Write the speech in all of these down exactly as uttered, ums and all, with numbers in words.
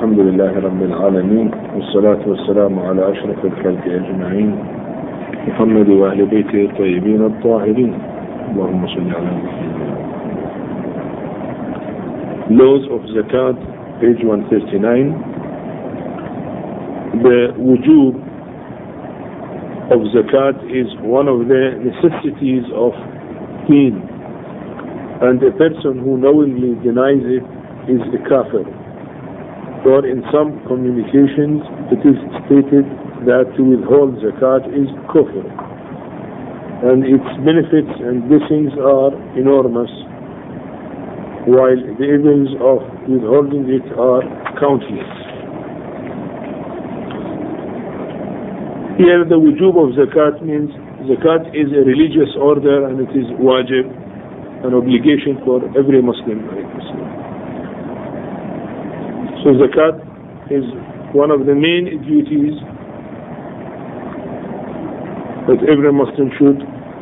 الحمد لله رب العالمين والصلاة والسلام على أشرف الخلق أجمعين محمد وأهل بيته الطيبين الطاهرين اللهم صل على محمد. Laws of Zakat, page one thirty-nine. The wujub of Zakat is one of the necessities of deen, and a person who knowingly denies it is a kafir. Or in some communications it is stated that to withhold Zakat is kufr, and its benefits and blessings are enormous, while the evils of withholding it are countless. Here the wujub of Zakat means Zakat is a religious order and it is wajib, an obligation for every Muslim. So Zakat is one of the main duties that every Muslim should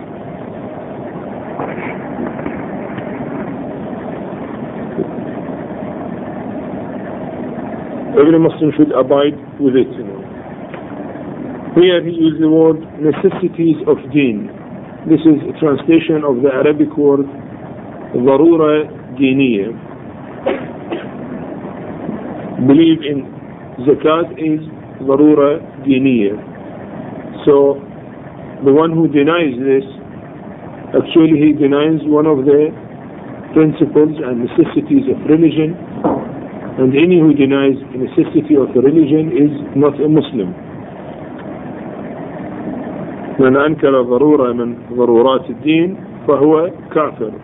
every Muslim should abide with it. You know. Here he uses the word necessities of deen. This is a translation of the Arabic word ضرورة دينية. Believe in Zakat is ضرورة دينية. So the one who denies this, actually he denies one of the principles and necessities of religion, and any who denies the necessity of the religion is not a Muslim. من أنكر ضرورة من ضرورات الدين فهو كافر.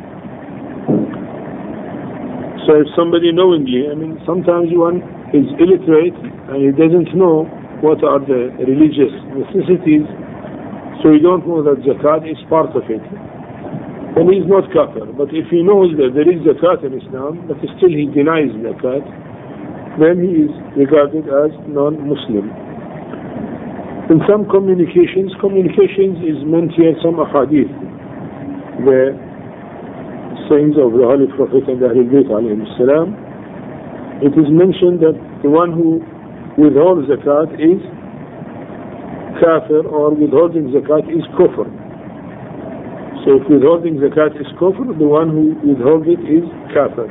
So if somebody knowingly, I mean sometimes one is illiterate and he doesn't know what are the religious necessities, so he don't know that Zakat is part of it, then he is not kafir. But if he knows that there is Zakat in Islam, but still he denies Zakat, then he is regarded as non-Muslim. In some communications, communications is meant here some ahadith, the sayings of the Holy Prophet and the Ahlul Bayt alayhim salam. It is mentioned that the one who withholds Zakat is kafir, or withholding Zakat is kufr. So if withholding Zakat is kufr, the one who withholds it is kafir.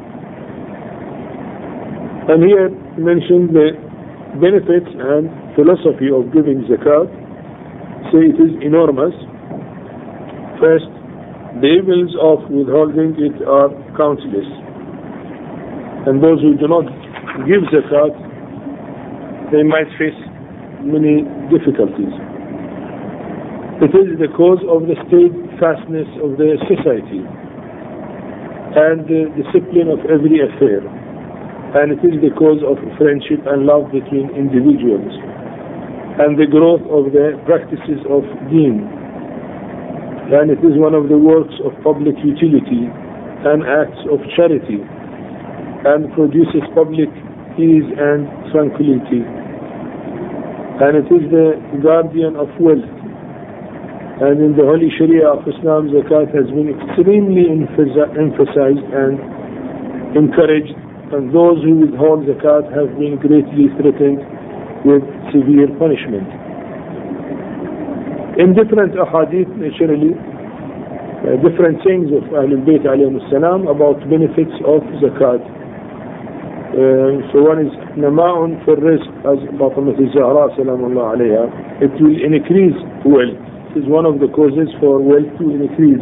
And here mentioned the benefits and philosophy of giving Zakat. So it is enormous. First, the evils of withholding it are countless, and those who do not give Zakat, they might face many difficulties. It is the cause of the steadfastness of the society and the discipline of every affair, and it is the cause of friendship and love between individuals and the growth of the practices of deen. And it is one of the works of public utility and acts of charity, and produces public ease and tranquility. And it is the guardian of wealth. And in the Holy Sharia of Islam, Zakat has been extremely emphasized and encouraged, and those who withhold Zakat have been greatly threatened with severe punishment. In different ahadith, naturally, uh, different sayings of Ahlul Bayt alayhim salam about benefits of Zakat. Uh, so one is nama'un fil rizq, as Fatimah al-Zahra salamullah alayha. It will increase wealth. It is one of the causes for wealth to increase.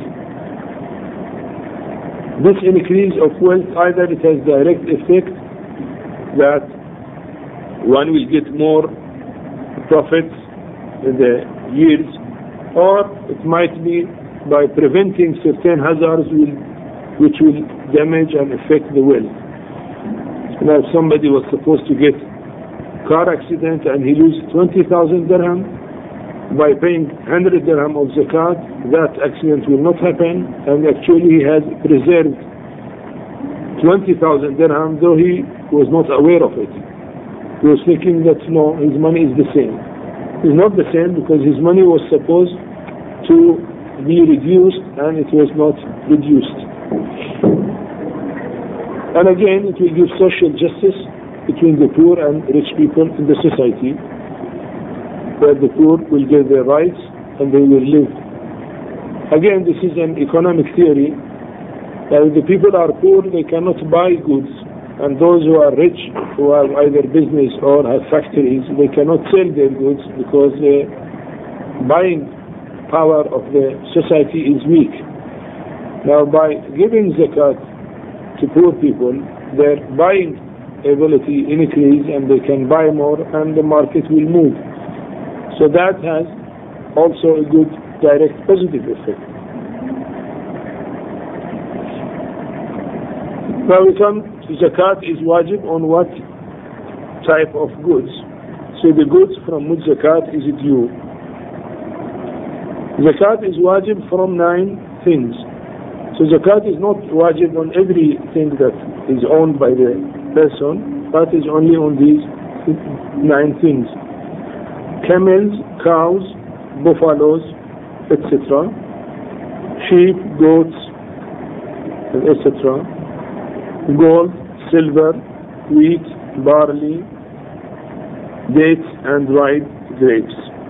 This increase of wealth, either it has direct effect that one will get more profits in the years, or it might be by preventing certain hazards will, which will damage and affect the wealth. Now if somebody was supposed to get car accident and he loses twenty thousand dirham, by paying one hundred dirham of Zakat, that accident will not happen, and actually he has preserved twenty thousand dirham, though he was not aware of it. He was thinking that no, his money is the same. It's not the same, because his money was supposed to be reduced and it was not reduced. And again, it will give social justice between the poor and rich people in the society, where the poor will get their rights and they will live. Again, this is an economic theory. That if the people are poor, they cannot buy goods, and those who are rich, who have either business or have factories, they cannot sell their goods because the buying power of the society is weak. Now, by giving zakat to poor people, their buying ability increases and they can buy more and the market will move. So that has also a good direct positive effect. Now we come to zakat is wajib on what type of goods. So the goods from which zakat is due. Zakat is wajib from nine things. So zakat is not wajib on everything that is owned by the person, but is only on these nine things. Camels, cows, buffaloes, et cetera. Sheep, goats, et cetera. Gold, silver, wheat, barley, dates, and dried grapes.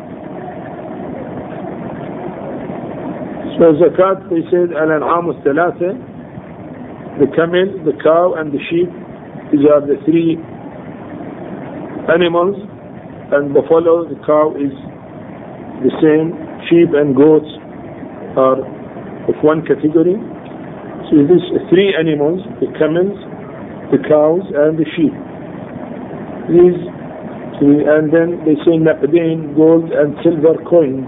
So zakat, they said, al-an'am al-thalatha, the camel, the cow, and the sheep, these are the three animals, and buffalo, the cow is the same, sheep and goats are of one category. So these three animals, the camels, the cows, and the sheep. These three, and then they say naqdain, gold and silver coins.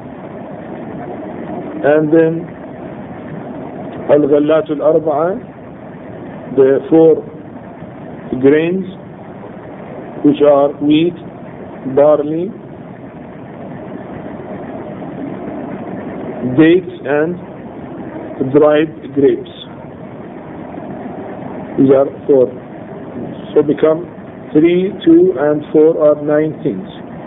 And then al-ghallat al-arba'a, the four grains, which are wheat, barley, dates, and dried grapes. These are four. So become three, two, and four are nine things.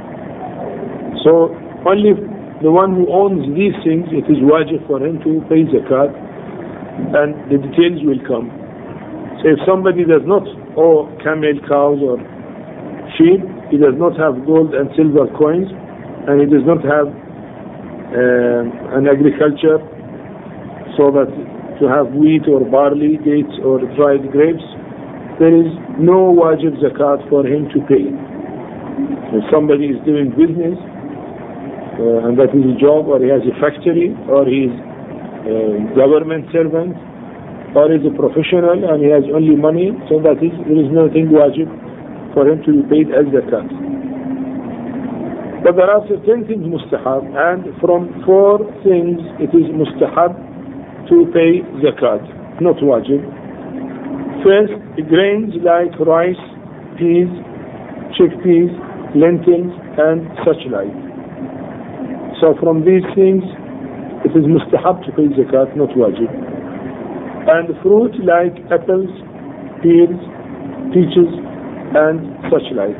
So only the one who owns these things, it is wajib for him to pay zakat, and the details will come. So if somebody does not own camel, cows, or sheep, he does not have gold and silver coins, and he does not have uh, an agriculture, so that to have wheat or barley, dates or dried grapes, there is no wajib zakat for him to pay. If somebody is doing business, uh, and that is a job, or he has a factory, or he is a government servant, or he is a professional and he has only money, so that is, there is nothing wajib for him to be paid as zakat. But there are certain things mustahab, and from four things it is mustahab to pay zakat, not wajib. First, grains like rice, peas, chickpeas, lentils, and such like. So from these things, it is mustahab to pay zakat, not wajib. And fruit like apples, pears, peaches, and such like.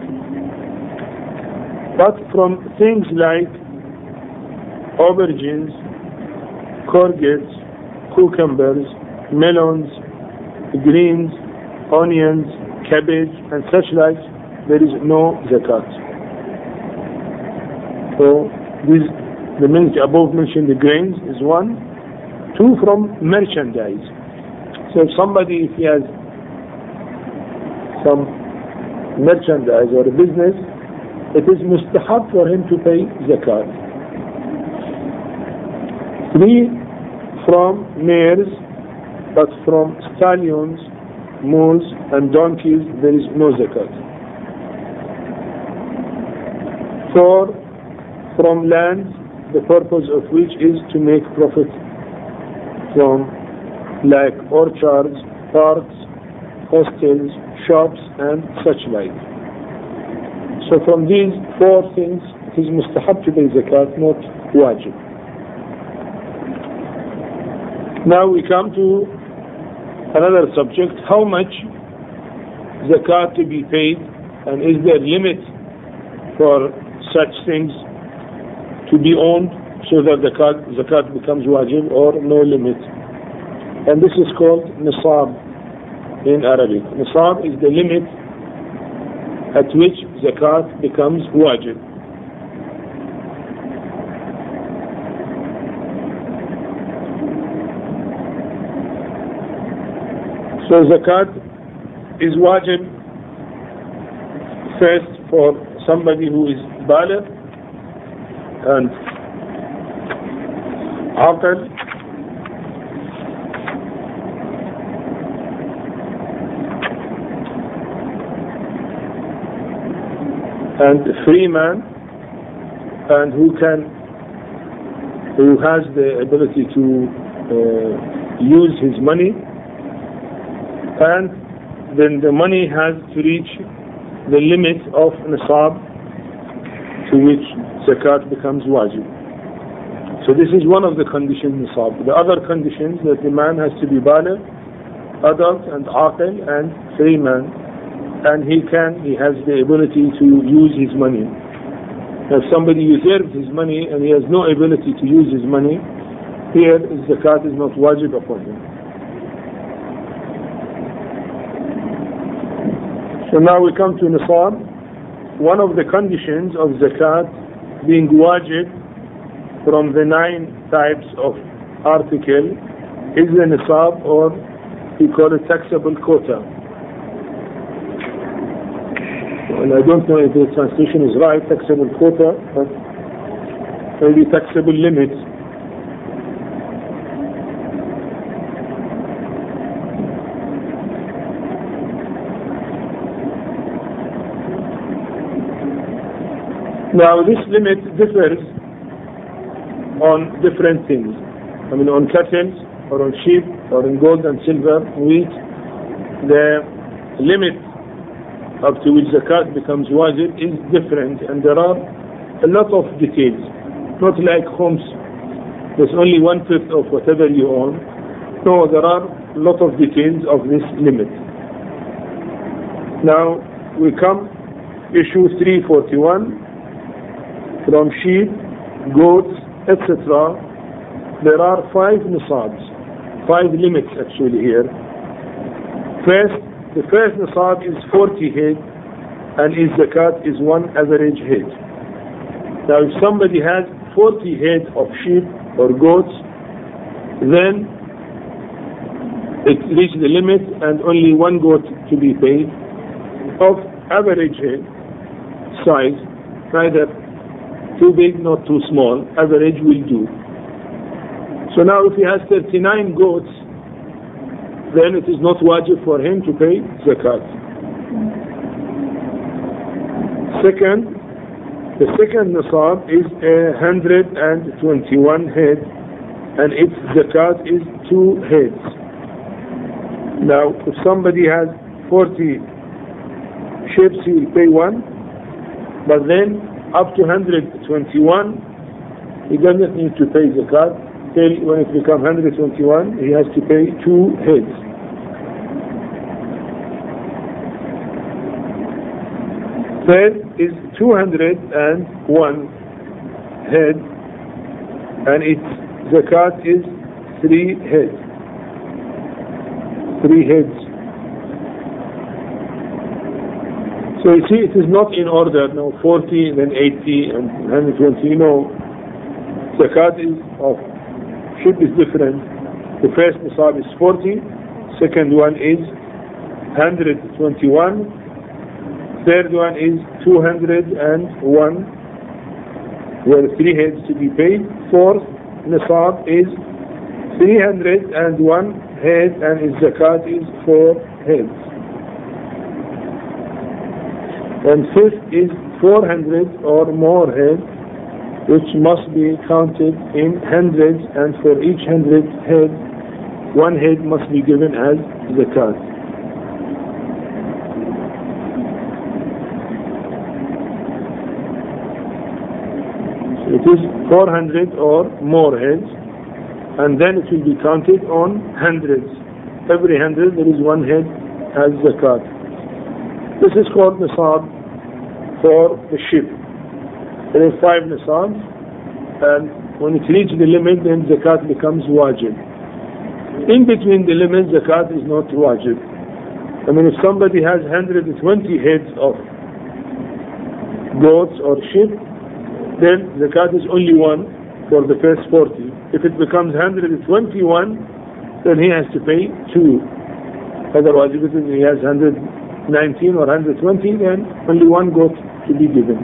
But from things like aubergines, courgettes, cucumbers, melons, greens, onions, cabbage, and such like, there is no zakat. So these, the above mentioned the grains is one. Two, from merchandise. So if somebody, if he has some merchandise or a business, it is mustahab for him to pay zakat. Three, from mares, but from stallions, mules, and donkeys, there is no zakat. Four, from lands, the purpose of which is to make profit from, like orchards, parks, hostels, shops, and such like. So from these four things, it is mustahab to pay zakat, not wajib. Now we come to another subject: how much zakat to be paid, and is there limit for such things to be owned so that the zakat, zakat becomes wajib, or no limit? And this is called nisab in Arabic. Nisab is the limit at which zakat becomes wajib. So zakat is wajib first for somebody who is baligh and aqil, and a free man, and who can, who has the ability to uh, use his money, and then the money has to reach the limit of nisab to which zakat becomes wajib. So this is one of the conditions nisab. The other conditions that the man has to be baligh, adult and aqil and free man, and he can, he has the ability to use his money. If somebody usurps his money and he has no ability to use his money, here zakat is not wajib upon him. So now we come to nisab. One of the conditions of zakat being wajib from the nine types of article is the nisab, or we call it taxable quota. And I don't know if the translation is right, taxable quota, but maybe taxable limit. Now this limit differs on different things. I mean, on cattle, or on sheep, or in gold and silver, wheat. The limit up to which zakat becomes wajib is different, and there are a lot of details. Not like khums, there's only one fifth of whatever you own. No, there are a lot of details of this limit. Now we come issue three forty-one. From sheep, goats, et cetera, there are five nisabs, five limits actually here. First, the first nisab is forty head, and his zakat is one average head. Now, if somebody has forty head of sheep or goats, then it reaches the limit, and only one goat to be paid of average head size, neither too big, not too small, average will do. So now if he has thirty-nine goats, then it is not wajib for him to pay zakat. Second, the second nisab is a hundred and twenty-one head, and its zakat is two heads. Now if somebody has forty sheep, he will pay one, but then up to one hundred twenty-one, he doesn't need to pay zakat. Till when it becomes one hundred twenty-one, he has to pay two heads. Third is two hundred one head, and its zakat is three heads. Three heads. So you see, it is not in order, no, forty, then eighty, and one hundred twenty, no. Zakat is of sheep is different. The first nisab is forty, second one is one hundred twenty-one, third one is two hundred one, where three heads to be paid. Fourth nisab is three hundred one head, and its zakat is four heads. And fifth is four hundred or more head, which must be counted in hundreds, and for each hundred head, one head must be given as zakat. So it is four hundred or more heads, and then it will be counted on hundreds. Every hundred there is one head as zakat. This is called nisab for the sheep. There are five nisabs, and when it reaches the limit, then zakat becomes wajib. In between the limit, zakat is not wajib. I mean, if somebody has one hundred twenty heads of goats or sheep, then zakat is only one for the first forty. If it becomes one hundred twenty-one, then he has to pay two. Otherwise, if he has one hundred nineteen or one hundred twenty, then only one goat to be given.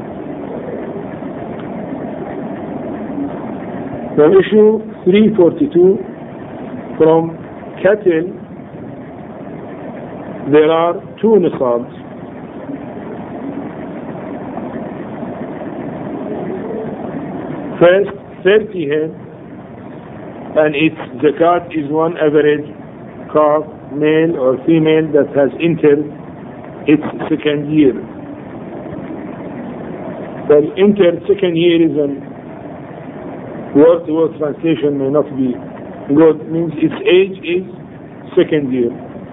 Now issue three forty-two, from cattle there are two nisabs. First, thirty head, and its zakat is one average calf, male or female, that has entered its second year. Well, entered second year is a word-to-word translation, may not be good. It means its age is second year.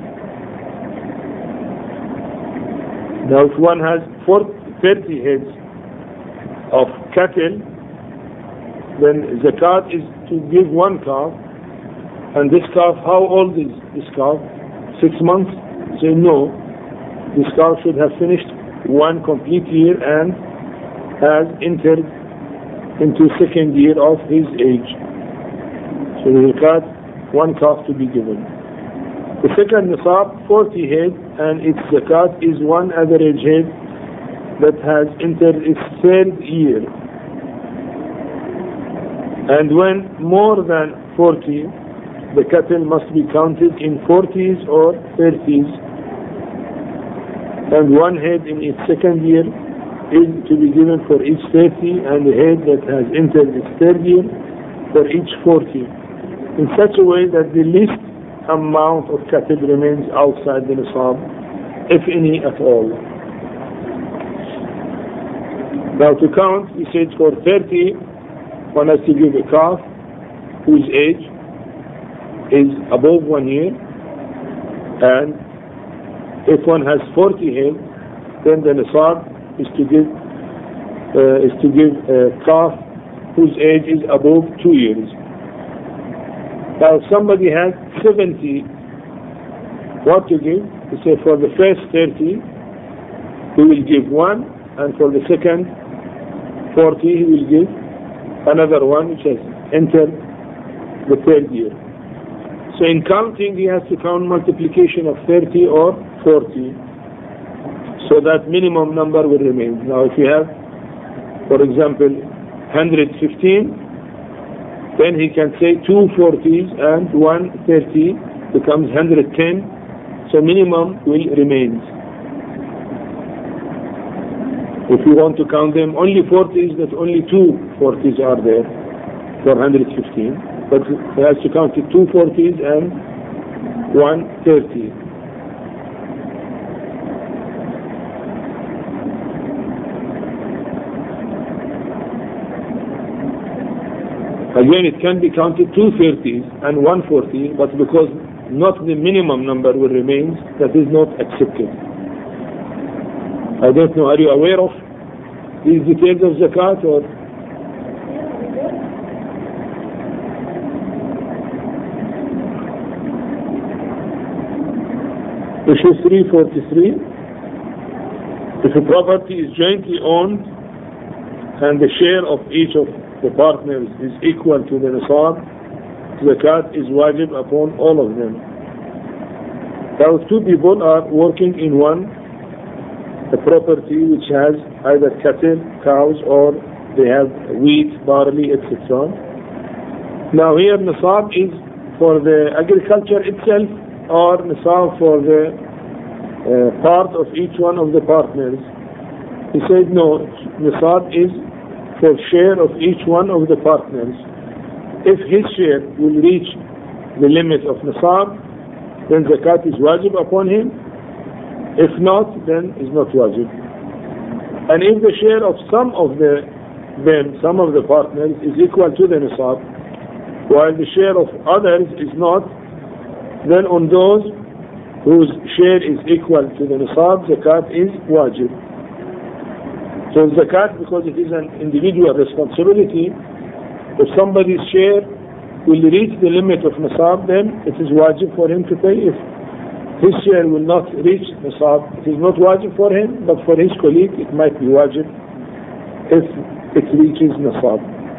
Now, if one has thirty heads of cattle, then zakat is to give one calf. And this calf, how old is this calf? Six months? Say no. This calf should have finished one complete year and has entered into second year of his age. So the zakat, one calf to be given. The second nisab, forty head, and its zakat is one average head that has entered its third year. And when more than forty, the cattle must be counted in forties or thirties, and one head in its second year is to be given for each thirty, and the head that has entered its third year for each forty, in such a way that the least amount of cattle remains outside the nisab, if any at all. Now to count, we said for thirty, one has to give a calf whose age is above one year, and if one has forty head, then the nisab is to give uh, is to give a calf whose age is above two years. Now, if somebody has seventy, what to give? We say for the first thirty, he will give one, and for the second forty, he will give another one, which has entered the third year. So in counting, he has to count multiplication of thirty or forty, so that minimum number will remain. Now if you have, for example, one hundred fifteen, then he can say two forties and one thirty becomes one hundred ten, so minimum will remain. If you want to count them only forties, that only two forties are there for one hundred fifteen. But he has to count it two forties and one thirty. Again, it can be counted two thirties and one forty, but because not the minimum number will remain, that is not accepted. I don't know, are you aware of these details of zakat, or? Issue three forty-three. If a property is jointly owned and the share of each of the partners is equal to the nisab, zakat is wajib upon all of them. Now, if two people are working in one a property which has either cattle, cows, or they have wheat, barley, et cetera. Now here nisab is for the agriculture itself, or nisab for the uh, part of each one of the partners. He said no, nisab is for share of each one of the partners. If his share will reach the limit of nisab, then zakat is wajib upon him. If not, then is not wajib. And if the share of some of the them, some of the partners, is equal to the nisab, while the share of others is not, then on those whose share is equal to the nisab, zakat is wajib. So zakat, because it is an individual responsibility, if somebody's share will reach the limit of nisab, then it is wajib for him to pay. If his share will not reach nisab, it is not wajib for him, but for his colleague it might be wajib if it reaches nisab.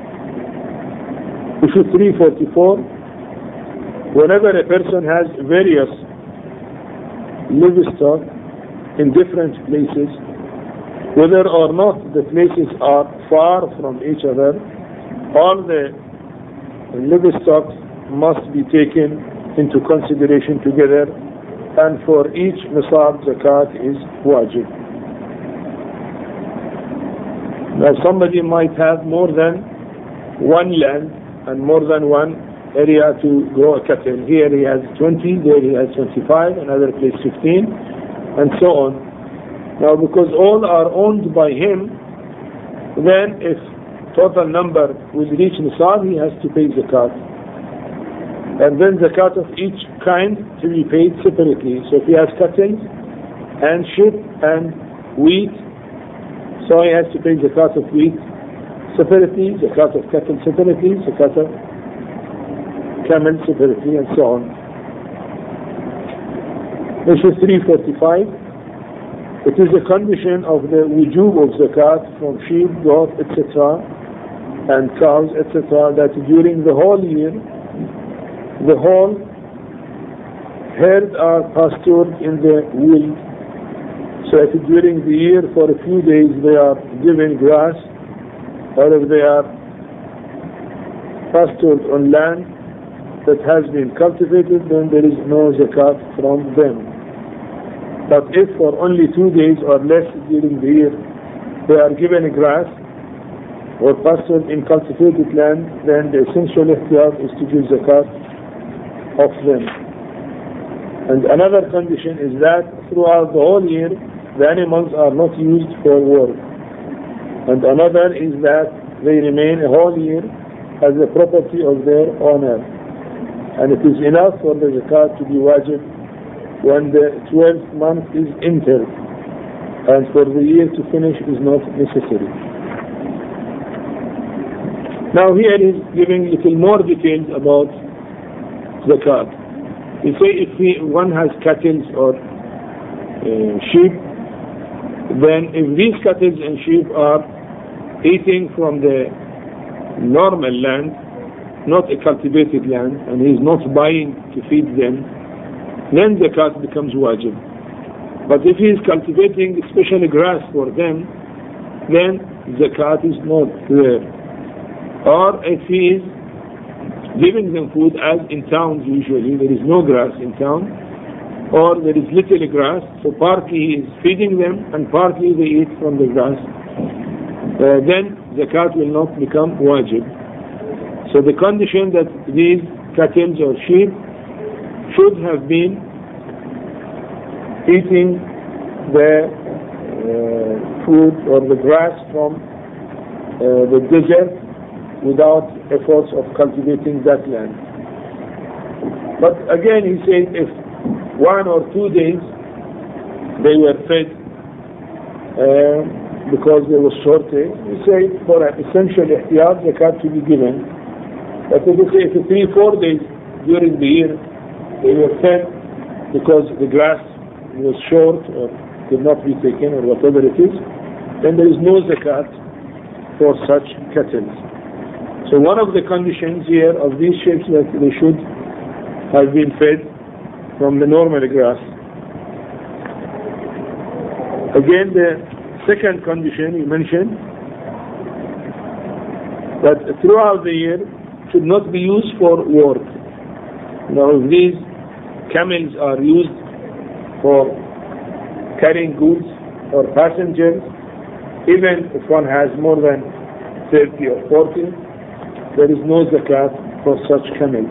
Issue three forty-four, whenever a person has various livestock in different places, whether or not the places are far from each other, all the livestock must be taken into consideration together, and for each nisab zakat is wajib. Now somebody might have more than one land and more than one area to grow a cattle. Here he has twenty, there he has twenty-five, another place fifteen, and so on. Now because all are owned by him, then if total number will reach nisab, he has to pay zakat. And then zakat of each kind to be paid separately. So if he has cattle and sheep and wheat, so he has to pay zakat of wheat separately, zakat of cattle separately, zakat of camel separately, and so on. Issue three forty-five. It is a condition of the wujub of zakat from sheep, goat, et cetera, and cows, et cetera, that during the whole year, the whole herd are pastured in the wool. So if during the year for a few days they are given grass, or if they are pastured on land that has been cultivated, then there is no zakat from them. But if for only two days or less during the year they are given grass or pastured in cultivated land, then the essential ihtiyat is to give zakat of them. And another condition is that throughout the whole year the animals are not used for work. And another is that they remain a whole year as the property of their owner. And it is enough for the zakat to be wajib when the twelfth month is entered, and for the year to finish is not necessary. Now here is giving little more details about zakat. We say if we, one has cattle or uh, sheep, then if these cattle and sheep are eating from the normal land, not a cultivated land, and he is not buying to feed them, then zakat becomes wajib. But if he is cultivating special grass for them, then zakat is not there. Or if he is giving them food, as in towns usually, there is no grass in town, or there is little grass, so partly he is feeding them and partly they eat from the grass, uh, then zakat will not become wajib. So the condition that these cattle or sheep should have been eating the uh, food or the grass from uh, the desert without efforts of cultivating that land. But again he said if one or two days they were fed uh, because there was shortage, we say for an essential ihtiyat zakat to be given. But if we say if three, four days during the year they were fed because the grass was short or could not be taken or whatever it is, then there is no zakat for such cattle. So one of the conditions here of these sheep is that they should have been fed from the normal grass. Again, the second condition he mentioned, that throughout the year should not be used for work. Now if these camels are used for carrying goods or passengers, even if one has more than thirty or forty, there is no zakat for such camels.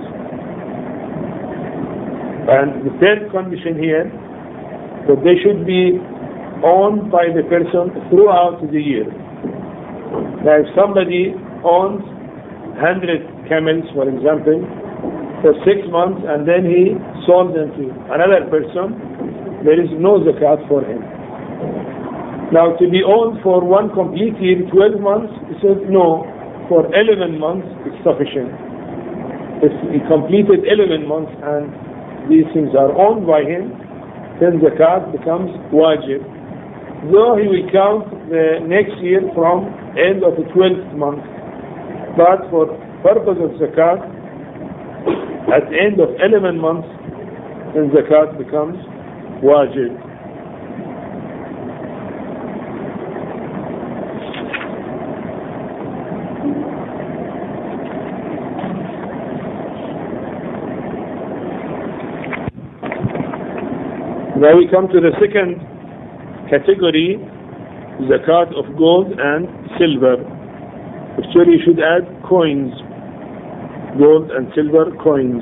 And the third condition here, that they should be owned by the person throughout the year. Now if somebody owns one hundred camels, for example, for six months and then he sold them to another person, there is no zakat for him. Now to be owned for one complete year, twelve months, he says no, for eleven months it's sufficient. If he completed eleven months and these things are owned by him, then zakat becomes wajib. though he will count the next year from end of the twelfth month. But for purpose of zakat, at the end of eleven months, then zakat becomes wajib. Now we come to the second category, zakat of gold and silver. Actually, you should add coins, gold and silver coins.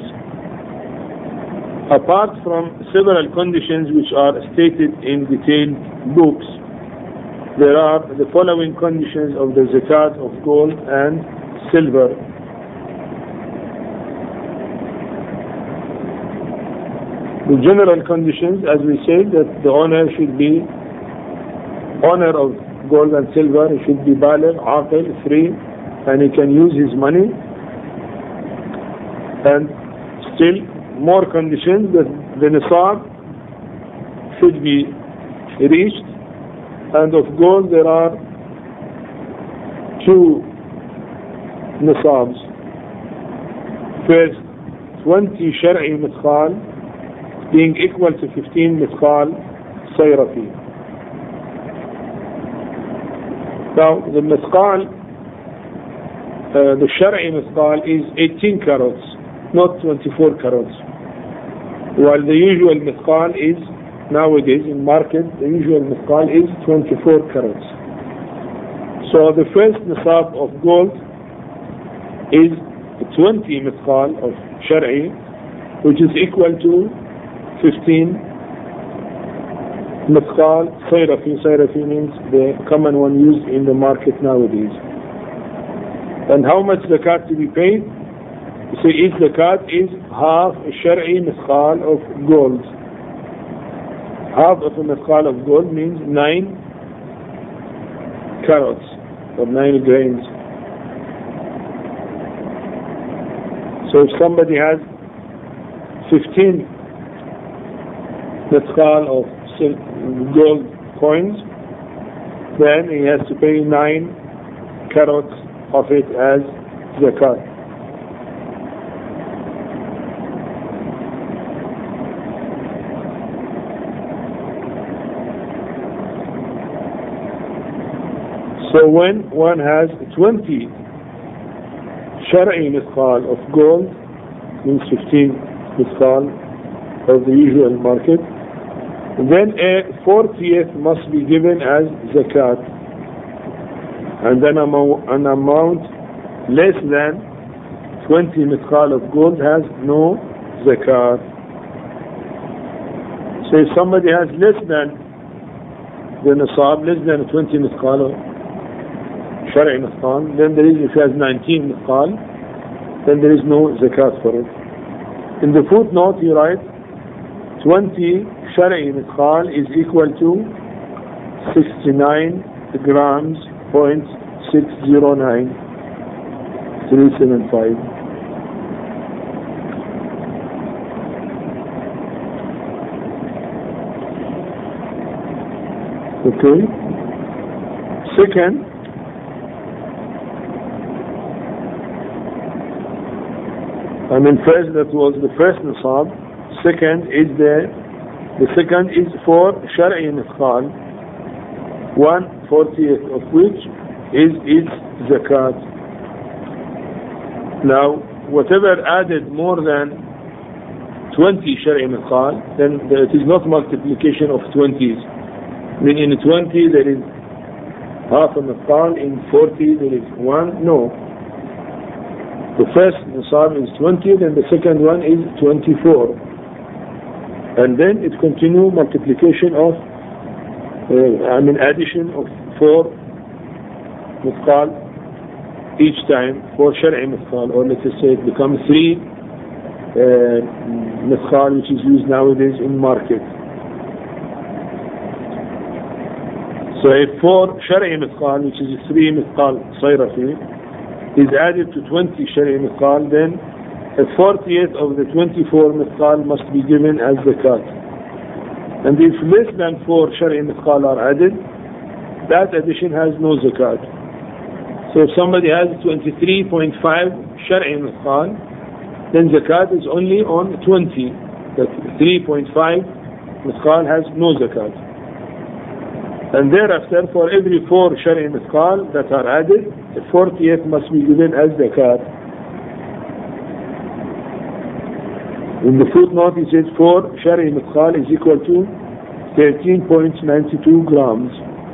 Apart from several conditions which are stated in detailed books, there are the following conditions of the zakat of gold and silver. The general conditions, as we said, that the owner should be owner of gold and silver, he should be baligh, aqil, free, and he can use his money. And still more conditions, that the nisab should be reached, and of gold there are two nisabs. First, twenty shar'i mithqal, being equal to fifteen mithqal sayrafi. Now the mithqal, uh, the shar'i mithqal is eighteen carats, not twenty-four carats, while the usual mithqal is, nowadays in market, the usual mithqal is twenty-four carats. So the first nisab of gold is twenty mithqal of shar'i, which is equal to fifteen mithqal sayrafi. Sayrafi means the common one used in the market nowadays. And how much zakat to be paid? You see, each zakat is half a shar'i mithqal of gold. Half of a mithqal of gold means nine carats or nine grains. So if somebody has fifteen mithqal of gold coins, then he has to pay nine carats of it as zakat. So when one has twenty shar'i mithqal of gold, means fifteen mithqal of the usual market, then a fortieth must be given as zakat, and then an amount less than twenty mithqal of gold has no zakat. So if somebody has less than the nisab, less than twenty mithqal of shar'i mithqal, then there is, if he has nineteen mithqal, then there is no zakat for it. In the footnote he writes, twenty shar'i mithqal is equal to sixty-nine grams point six zero nine three seven five. Okay. Second, I mean first, that was the first nisab. Second is the the second is for shar'i mithqal, one fortieth of which is its zakat. Now, whatever added more than twenty shar'i mithqal, then it is not multiplication of twenties. I mean, in twenty there is half a mithqal, in forty there is one. No. The first nisab is twenty, then the second one is twenty-four. And then it continues multiplication of, uh, I mean addition of four mithqal each time, four shar'i mithqal, or let us say it becomes three uh, mithqal, which is used nowadays in market. So if four shar'i mithqal, which is three mithqal sayrafi, is added to twenty shar'i mithqal, then a fortieth of the twenty-four mithqal must be given as zakat. And if less than four Shar'i Mithqal are added, that addition has no zakat. So if somebody has twenty-three point five Shar'i Mithqal, then zakat is only on twenty. That three point five Mithqal has no zakat. And thereafter, for every four Shar'i Mithqal that are added, the fortieth must be given as zakat. In the footnote it says four Shar'i Mithqal is equal to thirteen point nine two grams.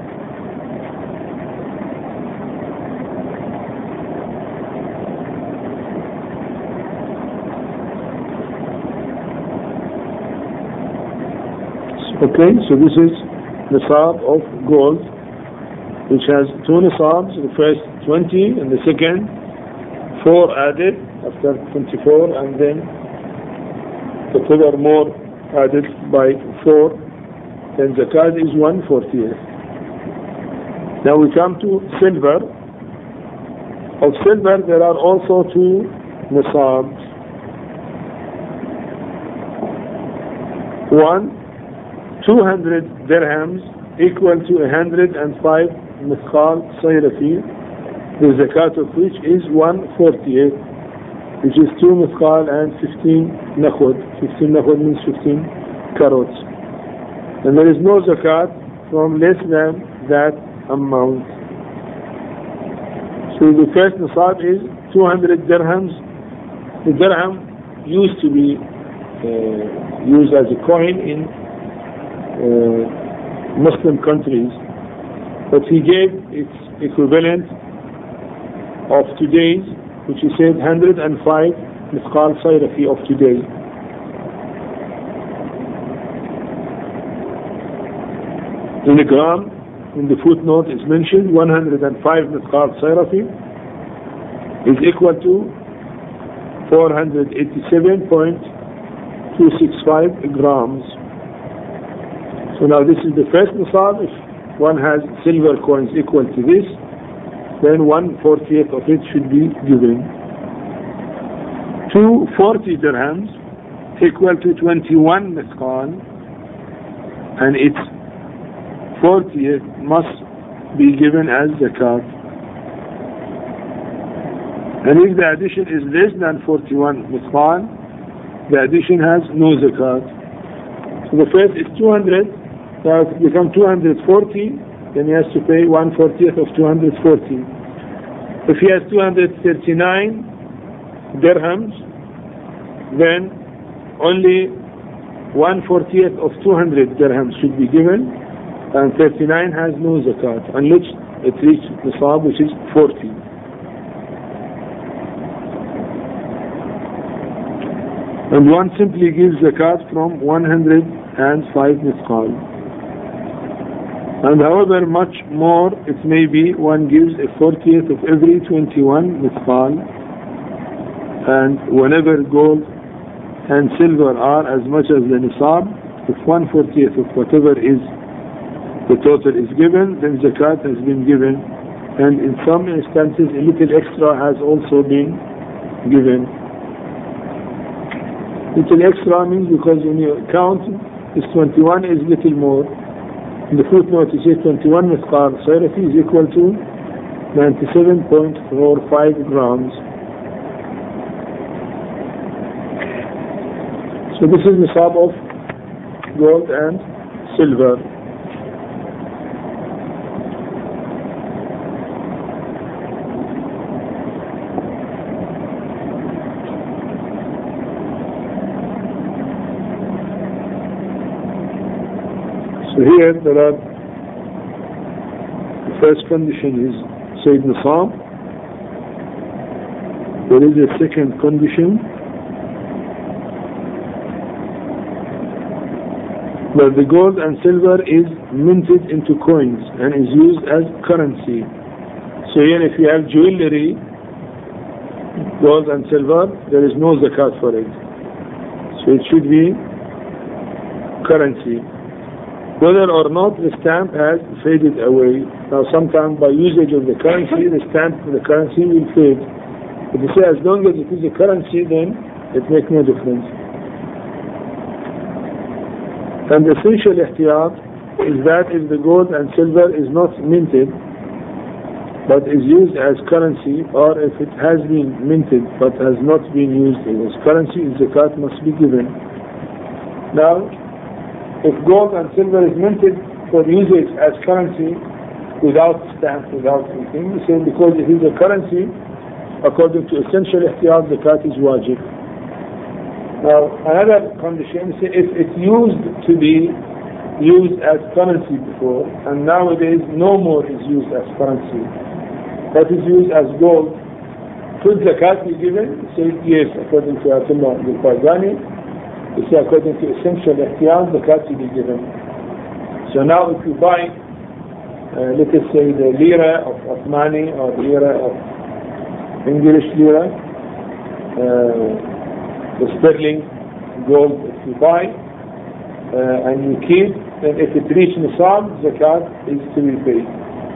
Okay, so this is nisab of gold, which has two nisabs, the first twenty and the second four added after twenty-four, and then whatever more added by four, then zakat is one fortieth. Now we come to silver. Of silver there are also two nisabs. One, two hundred dirhams equal to one hundred five mithqal sayrafi, the zakat of which is one fortieth, which is two mithqal and fifteen nakhud. fifteen nakhud means fifteen carats. And there is no zakat from less than that amount. So the first nisab is two hundred dirhams. The dirham used to be uh, used as a coin in uh, Muslim countries, but he gave its equivalent of today's, which he said one hundred five mithqal sayrafi of today. In the gram, in the footnote is mentioned one hundred five mithqal sayrafi is equal to four hundred eighty-seven point two six five grams. So now this is the first nisab. If one has silver coins equal to this, then one fortieth of it should be given. Two forty dirhams equal to twenty-one mithqal, and its fortieth must be given as zakat. And if the addition is less than forty-one mithqal, the addition has no zakat. So the first is two hundred, now it becomes two hundred forty, then he has to pay one fortieth of two hundred forty. If he has two hundred thirty-nine dirhams, then only one fortieth of two hundred dirhams should be given, and thirty-nine has no zakat unless it reaches nisab, which is forty. And one simply gives zakat from one hundred five mithqal. And however much more it may be, one gives a fortieth of every twenty-one mithqal. And whenever gold and silver are as much as the nisab, if one fortieth of whatever is the total is given, then zakat has been given. And in some instances a little extra has also been given. Little extra means because when you count, this twenty-one is little more. In the footnote it says twenty-one mithqal sayrafi is equal to ninety-seven point four five grams. So this is the nisab of gold and silver. So here there are, the first condition is said nisab. There is a second condition, where the gold and silver is minted into coins and is used as currency. So here if you have jewelry, gold and silver, there is no zakat for it. So it should be currency. Whether or not the stamp has faded away. Now sometimes by usage of the currency, the stamp of the currency will fade. But you say as long as it is a currency, then it makes no difference. And the essential ihtiyat is that if the gold and silver is not minted but is used as currency, or if it has been minted but has not been used as currency, zakat must be given. Now, if gold and silver is minted for usage as currency without stamp, without anything, we say because it is a currency, according to essential ihtiyat, zakat is wajib. Now, another condition, say if it used to be used as currency before, and nowadays no more is used as currency, that is used as gold, should zakat be given? Say yes, according to Atullah al-Farzani. We say according to essential ihtiyat, zakat will be given. So now if you buy, uh, let us say the lira of Othmani or the lira of English lira, uh, the sterling gold, if you buy uh, and you keep, then if it reaches nisab, zakat is to be paid.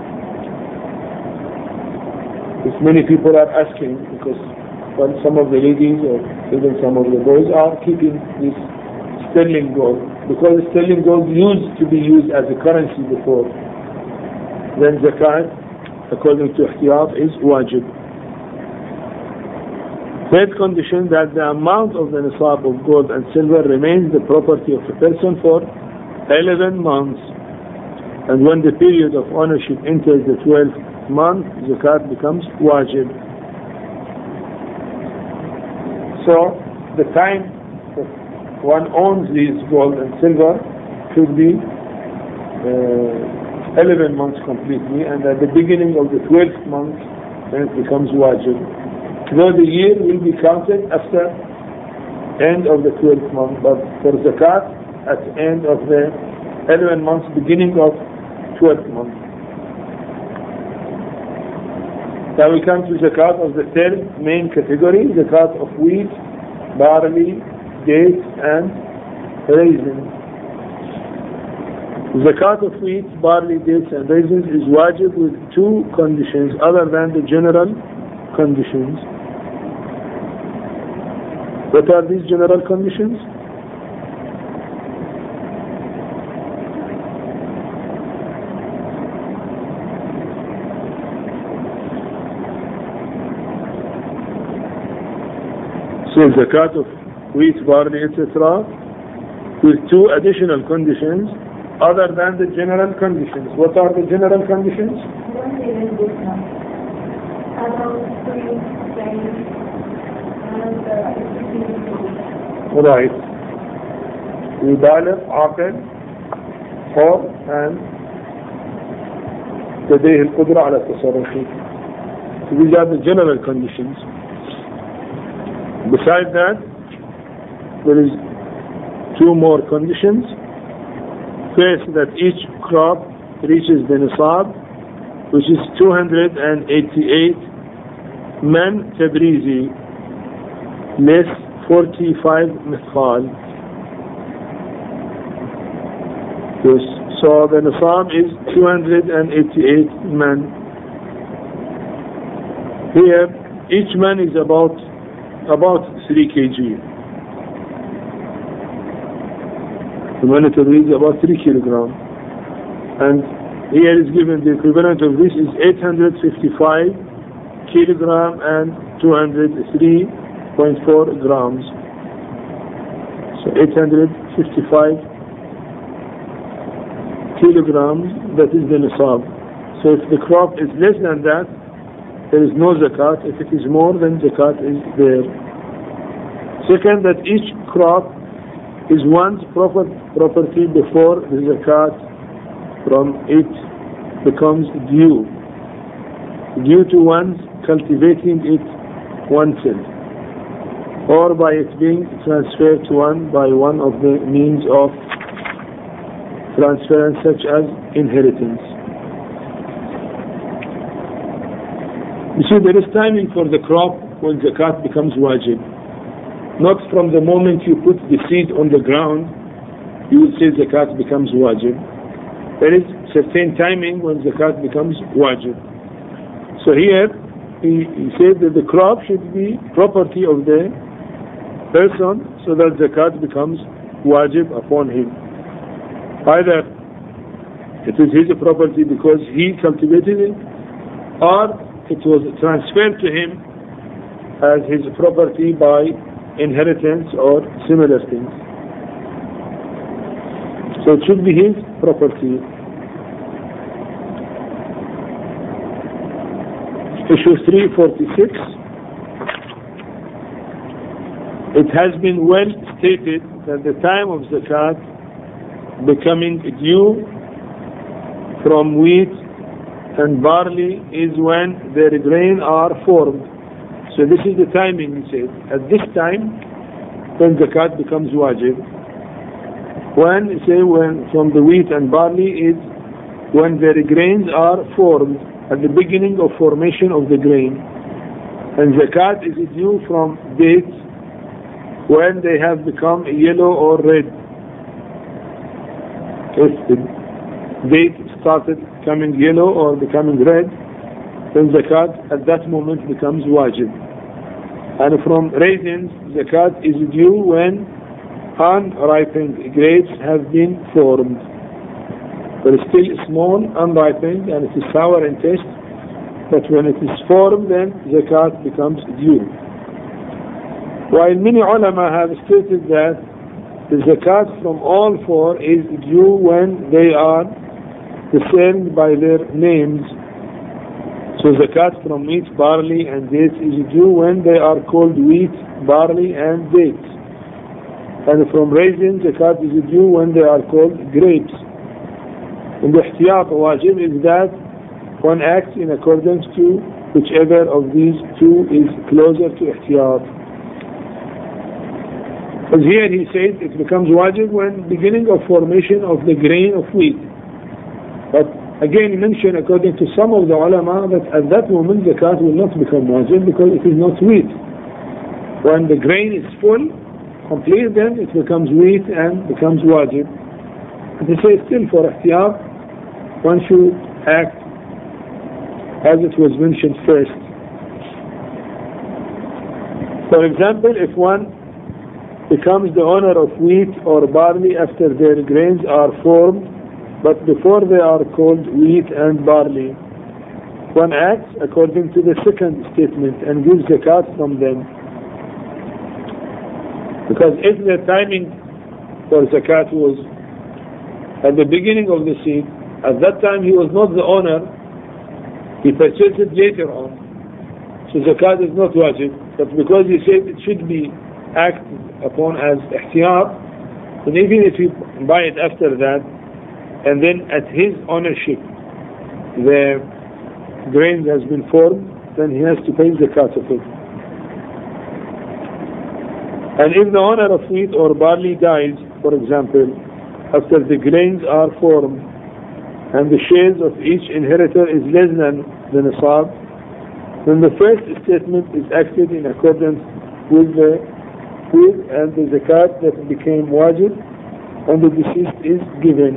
If many people are asking, because well, some of the ladies or even some of the boys are keeping this sterling gold, because sterling gold used to be used as a currency before, then zakat, according to ihtiyat, is wajib. Third condition, that the amount of the nisab of gold and silver remains the property of a person for eleven months, and when the period of ownership enters the twelfth month, zakat becomes wajib. So the time that one owns these gold and silver should be uh, eleven months completely, and at the beginning of the twelfth month, then it becomes wajib. Though the year will be counted after end of the twelfth month, but for zakat at the end of the eleven months, beginning of twelfth month. Now we come to zakat of the third main category, zakat of wheat, barley, dates and raisins. Zakat of wheat, barley, dates and raisins is wajib with two conditions other than the general conditions. What are these general conditions? So zakat of wheat, barley, et cetera with two additional conditions other than the general conditions. What are the general conditions? Right. يبالغ عاقل حر and لديه القدرة على التصرف. These are the general conditions. Besides that, there is two more conditions. First, that each crop reaches the nisab, which is two hundred eighty-eight man tabrizi, less forty-five mithqal. Yes. So the nisab is two hundred eighty-eight man. Here, each man is about about three kilograms. The man tabrizi is about three kilograms, and here is given the equivalent of this is eight hundred fifty-five kilogram and two hundred three point four grams. So eight hundred fifty-five kilograms, that is the nisab. So if the crop is less than that, there is no zakat. If it is more, then zakat is there. Second, that each crop is one's proper property before the zakat from it becomes due, due to one's cultivating it oneself, or by it being transferred to one by one of the means of transference, such as inheritance. You see, there is timing for the crop when zakat becomes wajib. Not from the moment you put the seed on the ground, you will say zakat becomes wajib. There is certain timing when zakat becomes wajib. So here, he, he said that the crop should be property of the person, so that zakat becomes wajib upon him. Either it is his property because he cultivated it, or it was transferred to him as his property by inheritance or similar things. So it should be his property. Issue three forty-six. It has been well stated that the time of zakat becoming due from wheat and barley is when their grain are formed. So this is the timing, he said. At this time, when zakat becomes wajib. When, say, when from the wheat and barley is when their grains are formed, at the beginning of formation of the grain. And zakat is due from dates when they have become yellow or red. If the date started becoming yellow or becoming red, then zakat at that moment becomes wajib. And from raisins, zakat is due when unripened grapes have been formed. But it's still small, unripened, and it is sour in taste. But when it is formed, then zakat becomes due. While many ulama have stated that the zakat from all four is due when they are discerned by their names. So zakat from wheat, barley, and dates is due when they are called wheat, barley, and dates. And from raisins, zakat is due when they are called grapes. And the ihtiyat wajib is that one acts in accordance to whichever of these two is closer to ihtiyat. Because here he says it becomes wajib when beginning of formation of the grain of wheat. But again mentioned according to some of the ulama that at that moment zakat will not become wajib because it is not wheat. When the grain is full, complete, then it becomes wheat and becomes wajib. And they say still for ihtiyat, one should act as it was mentioned first. For example, if one becomes the owner of wheat or barley after their grains are formed, but before they are called wheat and barley, one acts according to the second statement and gives zakat from them. Because if the timing for zakat was at the beginning of the seed, at that time he was not the owner, he purchased it later on. So zakat is not wajib, but because he said it should be acted upon as ihtiyat, and even if you buy it after that, and then at his ownership the grain has been formed, then he has to pay zakat of it. And if the owner of wheat or barley dies, for example, after the grains are formed, and the shares of each inheritor is less than the nisab, then the first statement is acted in accordance with the with and the zakat that became wajib, and the deceased is given.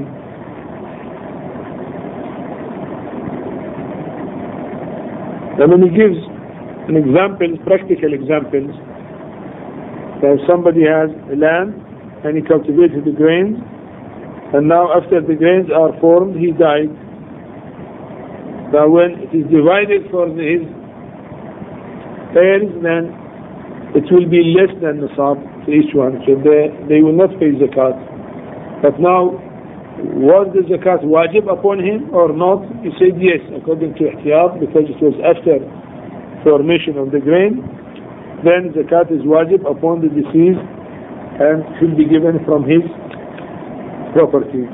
And then he gives an example, practical examples. So somebody has land and he cultivated the grains, and now after the grains are formed, he died. Now when it is divided for his heirs, then it will be less than nisab to each one, so they, they will not pay zakat. But now, was the zakat wajib upon him or not? He said yes, according to ihtiyat, because it was after formation of the grain. Then zakat is wajib upon the deceased and should be given from his property.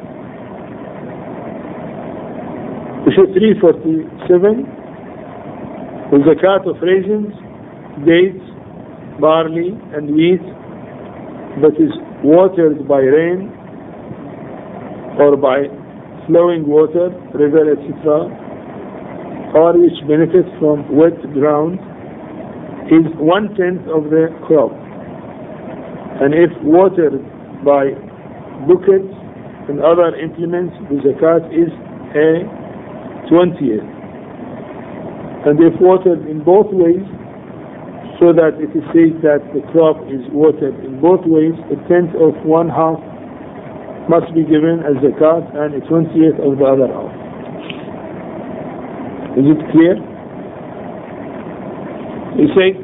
Issue three forty-seven, the zakat of raisins, dates, barley and wheat that is watered by rain or by flowing water, river, et cetera, or which benefits from wet ground, is one-tenth of the crop. And if watered by buckets and other implements, the zakat is a twentieth. And if watered in both ways, so that it is said that the crop is watered in both ways, a tenth of one half must be given as zakat and a twentieth of the other half. Is it clear? He said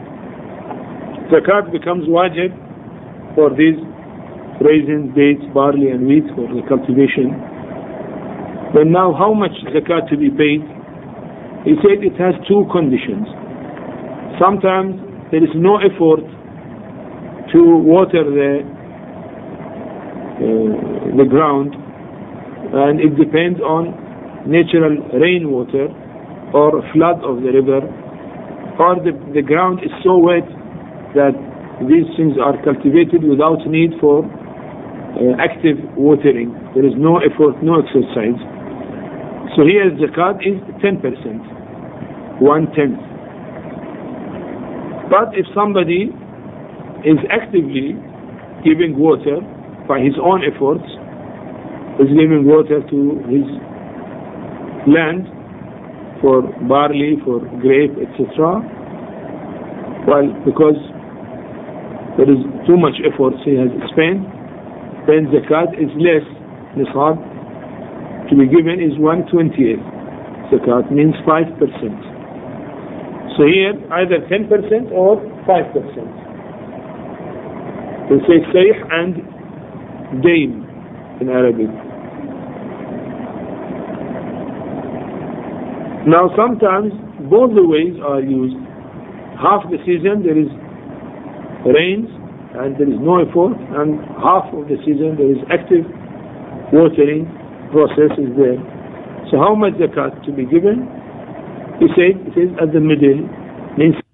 zakat becomes wajib for these raisins, dates, barley and wheat for the cultivation. But now how much zakat to be paid? He said it has two conditions. Sometimes there is no effort to water the uh, the ground, and it depends on natural rainwater or flood of the river, or the, the ground is so wet that these things are cultivated without need for uh, active watering. There is no effort, no exercise. So here zakat is ten percent, one tenth. But if somebody is actively giving water by his own efforts, is giving water to his land for barley, for grape, et cetera, well, because there is too much effort he has spent, then zakat is less. Nisab to be given is one twentieth. Zakat means five percent. So here, either ten percent or five percent. We say sayh and dain in Arabic. Now sometimes both the ways are used. Half the season there is rains and there is no effort, and half of the season there is active watering process is there. So how much zakat to be given? He said, it is at the middle, means